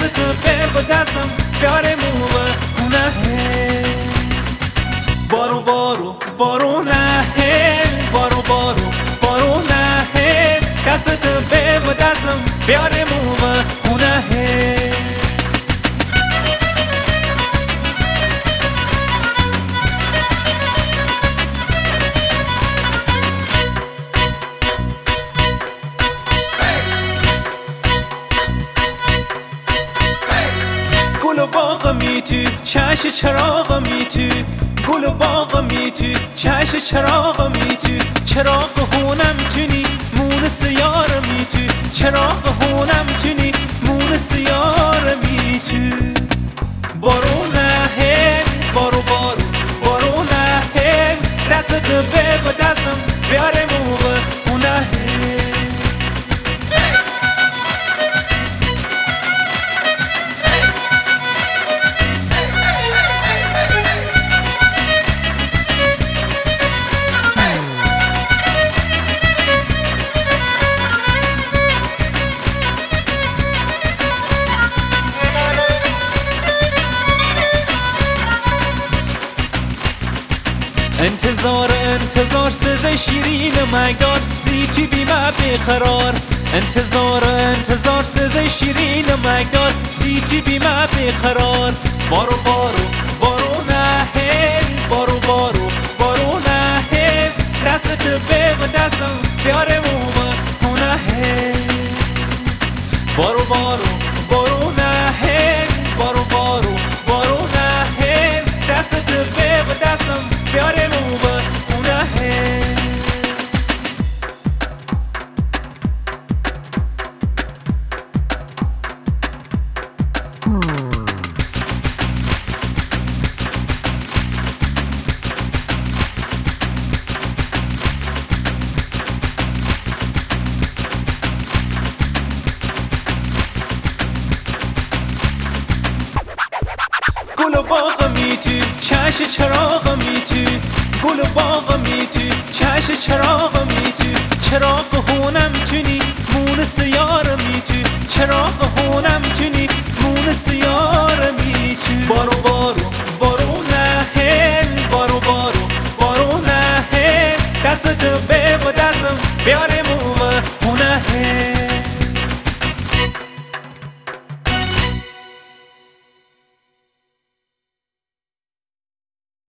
تو به دستم بیاره موه خونه. بارو بارو بارو نه، بارو بارو بارو نه، دست تو به دستم بیاره موه خونه. گل و باغ می تو چش چراغ می تو، گل و باغ می تو چش چراغ می تو، چراغ هونم تونی مون سیار می تو، چراغ هونم تونی مون سیار می تو. بارو نه بارو بارو بارو نه، دست تو به دستم بیاره موه خونه. انتظار سزه شیرین مگدار، سی تو بیمه بیقرار. انتظار سزه شیرین مگدار، سی تو بیمه بیقرار. بارو بارو بارو نه، بارو بارو بارو نه، دست تو به دستم بیاره موه خونه. بارو بارو بارو نه، بارو بارو بارو نه، دست تو به دستم بیاره موه خونه. گل و باغ می تو چش چراغ می تو، گل و باغ می تو چش چراغ می تو، چراغ هونم تونی مون سیار می تو، چراغ هونم تونی مون سیار می تو. بارو بارو بارو نه، بارو بارو بارو نه، دست تو به دستم بیاره مون